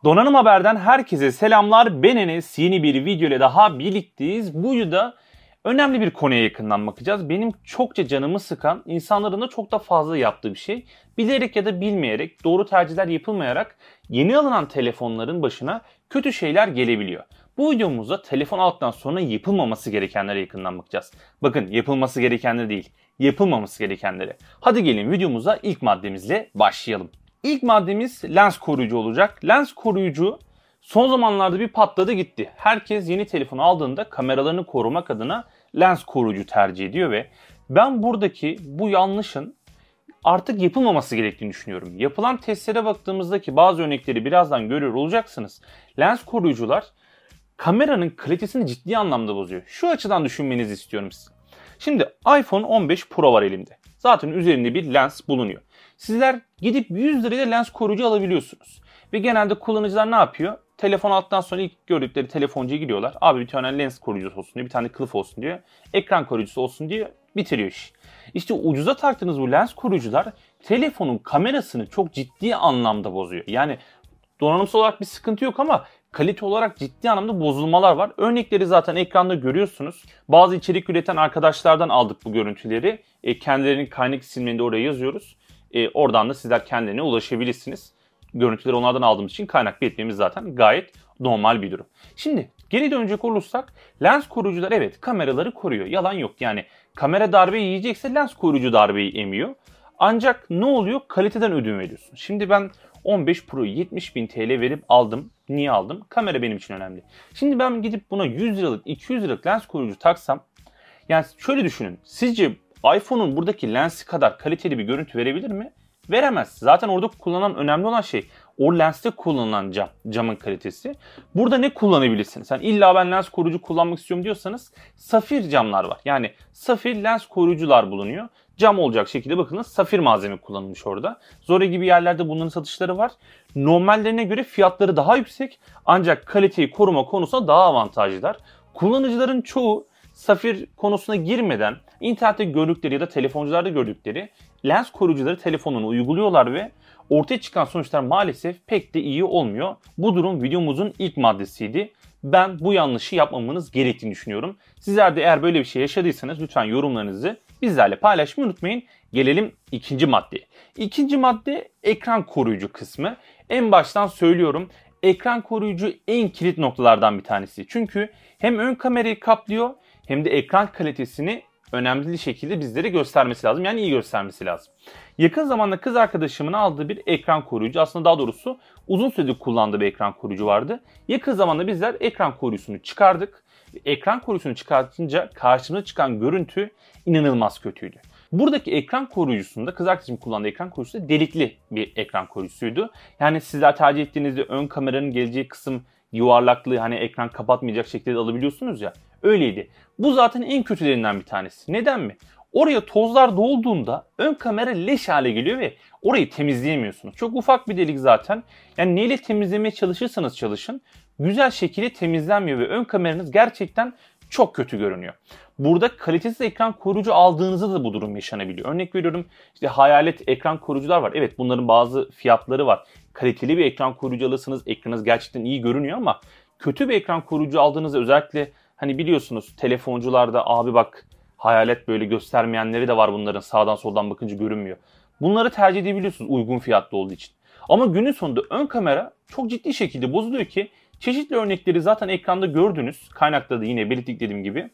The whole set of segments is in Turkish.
Donanım Haber'den herkese selamlar. Ben Enes. Yeni bir video ile daha birlikteyiz. Bu videoda önemli bir konuya yakından bakacağız. Benim çokça canımı sıkan, insanların da çok da fazla yaptığı bir şey. Bilerek ya da bilmeyerek, doğru tercihler yapılmayarak yeni alınan telefonların başına kötü şeyler gelebiliyor. Bu videomuzda telefon aldıktan sonra yapılmaması gerekenlere yakından bakacağız. Bakın, yapılması gerekenleri değil, yapılmaması gerekenleri. Hadi gelin videomuza ilk maddemizle başlayalım. İlk maddemiz lens koruyucu olacak. Lens koruyucu son zamanlarda bir patladı gitti. Herkes yeni telefon aldığında kameralarını korumak adına lens koruyucu tercih ediyor ve ben buradaki bu yanlışın artık yapılmaması gerektiğini düşünüyorum. Yapılan testlere baktığımızdaki bazı örnekleri birazdan görüyor olacaksınız. Lens koruyucular kameranın kalitesini ciddi anlamda bozuyor. Şu açıdan düşünmenizi istiyorum size. Şimdi iPhone 15 Pro var elimde. Zaten üzerinde bir lens bulunuyor. Sizler gidip 100 liraya lens koruyucu alabiliyorsunuz. Ve genelde kullanıcılar ne yapıyor? Telefon aldıktan sonra ilk gördükleri telefoncuya gidiyorlar. Abi bir tane lens koruyucusu olsun diyor, bir tane kılıf olsun diyor. Ekran koruyucusu olsun diye bitiriyor iş. İşte ucuza taktığınız bu lens koruyucular telefonun kamerasını çok ciddi anlamda bozuyor. Yani donanımsal olarak bir sıkıntı yok ama kalite olarak ciddi anlamda bozulmalar var. Örnekleri zaten ekranda görüyorsunuz. Bazı içerik üreten arkadaşlardan aldık bu görüntüleri. Kendilerinin kaynak isimlerini de oraya yazıyoruz. Oradan da sizler kendilerine ulaşabilirsiniz. Görüntüleri onlardan aldığımız için kaynak belirtmemiz zaten gayet normal bir durum. Şimdi geri dönecek olursak lens koruyucular evet kameraları koruyor. Yalan yok. Yani kamera darbe yiyecekse lens koruyucu darbeyi emiyor. Ancak ne oluyor? Kaliteden ödün veriyorsun. Şimdi ben 15 Pro'yu 70.000 TL verip aldım. Niye aldım? Kamera benim için önemli. Şimdi ben gidip buna 100 liralık 200 liralık lens koruyucu taksam, yani şöyle düşünün. Sizce iPhone'un buradaki lensi kadar kaliteli bir görüntü verebilir mi? Veremez. Zaten orada kullanılan önemli olan şey o lenste kullanılan camın kalitesi. Burada ne kullanabilirsiniz? Yani illa ben lens koruyucu kullanmak istiyorum diyorsanız safir camlar var. Yani safir lens koruyucular bulunuyor. Cam olacak şekilde bakınız safir malzeme kullanılmış orada. Zore gibi yerlerde bunların satışları var. Normallerine göre fiyatları daha yüksek ancak kaliteyi koruma konusunda daha avantajlılar. Kullanıcıların çoğu safir konusuna girmeden internette gördükleri ya da telefoncularda gördükleri lens koruyucuları telefonuna uyguluyorlar ve ortaya çıkan sonuçlar maalesef pek de iyi olmuyor. Bu durum videomuzun ilk maddesiydi. Ben bu yanlışı yapmamanız gerektiğini düşünüyorum. Sizler de eğer böyle bir şey yaşadıysanız lütfen yorumlarınızı bizlerle paylaşmayı unutmayın. Gelelim ikinci maddeye. İkinci madde ekran koruyucu kısmı. En baştan söylüyorum. Ekran koruyucu en kilit noktalardan bir tanesi. Çünkü hem ön kamerayı kaplıyor hem de ekran kalitesini önemli şekilde bizlere göstermesi lazım. Yani iyi göstermesi lazım. Yakın zamanda kız arkadaşımın aldığı bir ekran koruyucu, aslında daha doğrusu uzun süredir kullandığı bir ekran koruyucu vardı. Yakın zamanda bizler ekran koruyucusunu çıkardık. Ekran koruyucusunu çıkartınca karşımıza çıkan görüntü inanılmaz kötüydü. Buradaki ekran koruyucusunda kız arkadaşım kullandığı ekran koruyucusu da delikli bir ekran koruyucusuydu. Yani sizler tercih ettiğinizde ön kameranın geleceği kısım yuvarlaklığı, hani ekran kapatmayacak şekilde alabiliyorsunuz ya, öyleydi. Bu zaten en kötülerinden bir tanesi. Neden mi? Oraya tozlar dolduğunda ön kamera leş hale geliyor ve orayı temizleyemiyorsunuz. Çok ufak bir delik zaten. Yani neyle temizlemeye çalışırsanız çalışın güzel şekilde temizlenmiyor ve ön kameranız gerçekten çok kötü görünüyor. Burada kalitesiz ekran koruyucu aldığınızda da bu durum yaşanabiliyor. Örnek veriyorum, işte hayalet ekran koruyucular var. Evet, bunların bazı fiyatları var. Kaliteli bir ekran koruyucu alırsanız ekranınız gerçekten iyi görünüyor ama kötü bir ekran koruyucu aldığınızda, özellikle hani biliyorsunuz telefoncularda abi bak hayalet böyle göstermeyenleri de var, bunların sağdan soldan bakınca görünmüyor. Bunları tercih edebiliyorsunuz uygun fiyatlı olduğu için. Ama günün sonunda ön kamera çok ciddi şekilde bozuluyor ki çeşitli örnekleri zaten ekranda gördünüz. Kaynakta da yine belirttik dediğim gibi.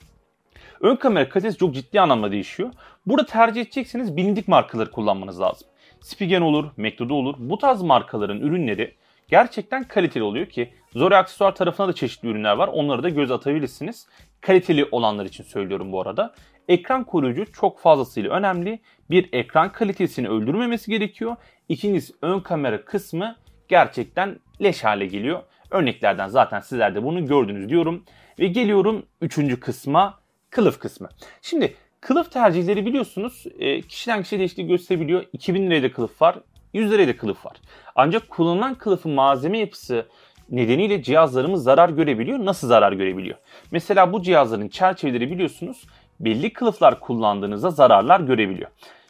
Ön kamera kalitesi çok ciddi anlamda değişiyor. Burada tercih edecekseniz bilindik markaları kullanmanız lazım. Spigen olur, Mekto'da olur. Bu tarz markaların ürünleri gerçekten kaliteli oluyor ki Zore aksesuar tarafına da çeşitli ürünler var. Onları da göz atabilirsiniz. Kaliteli olanlar için söylüyorum bu arada. Ekran koruyucu çok fazlasıyla önemli. Bir, ekran kalitesini öldürmemesi gerekiyor. İkincisi, ön kamera kısmı gerçekten leş hale geliyor. Örneklerden zaten sizler de bunu gördünüz diyorum. Ve geliyorum üçüncü kısma, kılıf kısmı. Şimdi kılıf tercihleri biliyorsunuz kişiden kişiye değişiklik gösterebiliyor. 2000 liraya da kılıf var, 100 liraya da kılıf var. Ancak kullanılan kılıfın malzeme yapısı nedeniyle cihazlarımız zarar görebiliyor. Nasıl zarar görebiliyor? Mesela bu cihazların çerçeveleri biliyorsunuz belli kılıflar kullandığınızda zararlar görebiliyor.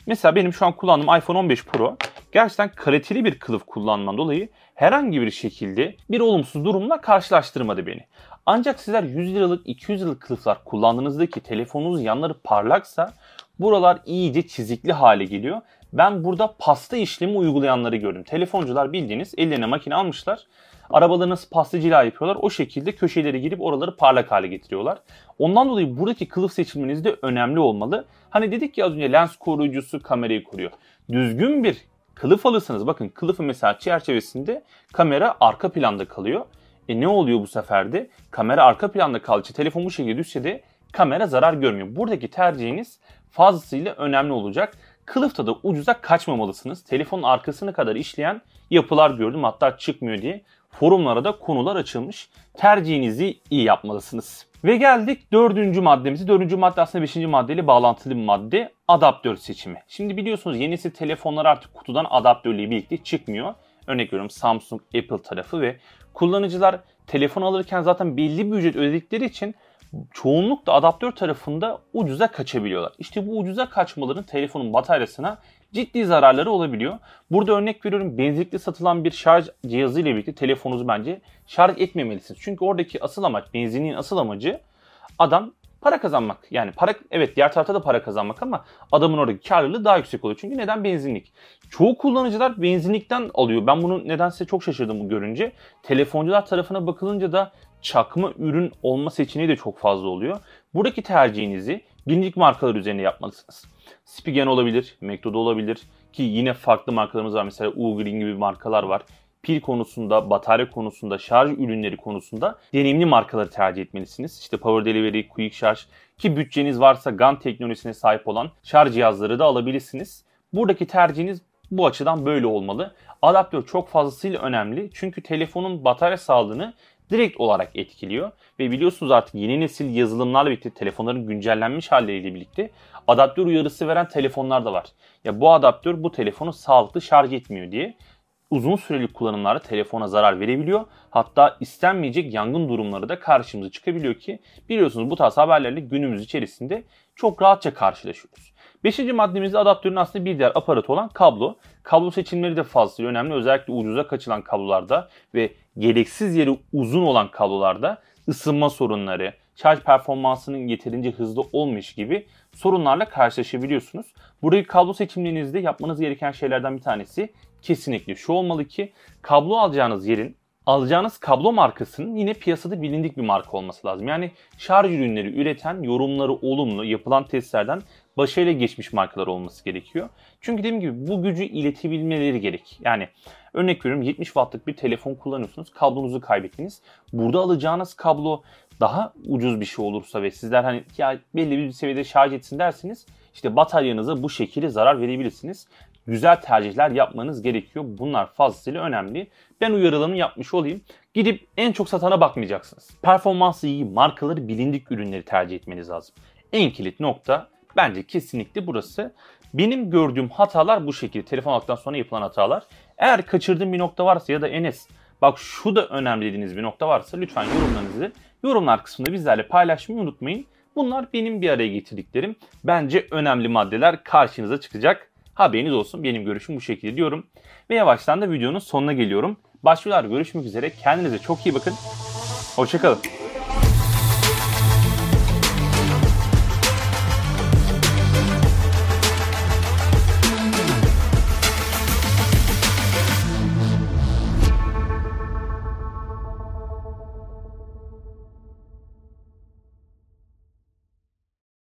Mesela benim şu an kullandığım iPhone 15 Pro gerçekten kaliteli bir kılıf kullanmam dolayı herhangi bir şekilde bir olumsuz durumla karşılaştırmadı beni. Ancak sizler 100 liralık 200 liralık kılıflar kullandığınızdaki telefonunuz yanları parlaksa buralar iyice çizikli hale geliyor. Ben burada pasta işlemi uygulayanları gördüm. Telefoncular bildiğiniz ellerine makine almışlar. Arabaları nasıl pasta cila yapıyorlar o şekilde köşeleri girip oraları parlak hale getiriyorlar. Ondan dolayı buradaki kılıf seçiminiz de önemli olmalı. Hani dedik ya az önce lens koruyucusu kamerayı koruyor. Düzgün bir kılıf alırsanız bakın kılıfın mesela çerçevesinde kamera arka planda kalıyor. Ne oluyor bu sefer de? Kamera arka planda kaldıkça telefon bu şekilde düşse de kamera zarar görmüyor. Buradaki tercihiniz fazlasıyla önemli olacak. Kılıfta da ucuza kaçmamalısınız. Telefonun arkasına kadar işleyen yapılar gördüm hatta çıkmıyor diye. Forumlara da konular açılmış. Tercihinizi iyi yapmalısınız. Ve geldik dördüncü maddemize. Dördüncü madde aslında beşinci maddeyle bağlantılı bir madde. Adaptör seçimi. Şimdi biliyorsunuz yenisi telefonlar artık kutudan adaptörle birlikte çıkmıyor. Örnek veriyorum Samsung, Apple tarafı ve kullanıcılar telefon alırken zaten belli bir ücret ödedikleri için çoğunlukla adaptör tarafında ucuza kaçabiliyorlar. İşte bu ucuza kaçmaların telefonun bataryasına ciddi zararları olabiliyor. Burada örnek veriyorum benzinlikte satılan bir şarj cihazı ile birlikte telefonunuzu bence şarj etmemelisiniz. Çünkü oradaki asıl amaç, benzinliğin asıl amacı adam para kazanmak. Yani para, evet diğer tarafta da para kazanmak ama adamın oradaki karlılığı daha yüksek oluyor. Çünkü neden benzinlik? Çoğu kullanıcılar benzinlikten alıyor. Ben bunu nedense çok şaşırdım bu görünce. Telefoncular tarafına bakılınca da çakma ürün olma seçeneği de çok fazla oluyor. Buradaki tercihinizi bilindik markalar üzerine yapmalısınız. Spigen olabilir, Mekto'da olabilir ki yine farklı markalarımız var. Mesela Ugreen gibi markalar var. Pil konusunda, batarya konusunda, şarj ürünleri konusunda deneyimli markaları tercih etmelisiniz. İşte Power Delivery, Quick Charge ki bütçeniz varsa GaN teknolojisine sahip olan şarj cihazları da alabilirsiniz. Buradaki tercihiniz bu açıdan böyle olmalı. Adaptör çok fazlasıyla önemli çünkü telefonun batarya sağlığını direkt olarak etkiliyor. Ve biliyorsunuz artık yeni nesil yazılımlarla birlikte telefonların güncellenmiş halleriyle birlikte adaptör uyarısı veren telefonlar da var. Ya bu adaptör bu telefonu sağlıklı şarj etmiyor diye uzun süreli kullanımlarda telefona zarar verebiliyor. Hatta istenmeyecek yangın durumları da karşımıza çıkabiliyor ki biliyorsunuz bu tarz haberlerle günümüz içerisinde çok rahatça karşılaşıyoruz. Beşinci maddemizde adaptörün aslında bir diğer aparatı olan kablo. Kablo seçimleri de fazlasıyla önemli. Özellikle ucuza kaçılan kablolarda ve gereksiz yere uzun olan kablolarda ısınma sorunları, şarj performansının yeterince hızlı olmuş gibi sorunlarla karşılaşabiliyorsunuz. Buradaki kablo seçimlerinizde yapmanız gereken şeylerden bir tanesi kesinlikle şu olmalı ki kablo alacağınız kablo markasının yine piyasada bilindik bir marka olması lazım. Yani şarj ürünleri üreten, yorumları olumlu, yapılan testlerden başarıyla geçmiş markalar olması gerekiyor. Çünkü dediğim gibi bu gücü iletebilmeleri gerek. Yani örnek veriyorum 70 wattlık bir telefon kullanıyorsunuz, kablonuzu kaybettiniz. Burada alacağınız kablo daha ucuz bir şey olursa ve sizler hani ya belli bir seviyede şarj etsin derseniz işte bataryanıza bu şekilde zarar verebilirsiniz. Güzel tercihler yapmanız gerekiyor. Bunlar fazlasıyla önemli. Ben uyarılarımı yapmış olayım. Gidip en çok satana bakmayacaksınız. Performansı iyi markaları bilindik ürünleri tercih etmeniz lazım. En kilit nokta bence kesinlikle burası. Benim gördüğüm hatalar bu şekilde. Telefon aldıktan sonra yapılan hatalar. Eğer kaçırdığım bir nokta varsa ya da Enes bak şu da önemli dediğiniz bir nokta varsa lütfen yorumlarınızı yorumlar kısmında bizlerle paylaşmayı unutmayın. Bunlar benim bir araya getirdiklerim. Bence önemli maddeler karşınıza çıkacak. Haberiniz olsun. Benim görüşüm bu şekilde diyorum. Ve yavaştan da videonun sonuna geliyorum. Başka videolarda görüşmek üzere. Kendinize çok iyi bakın. Hoşça kalın.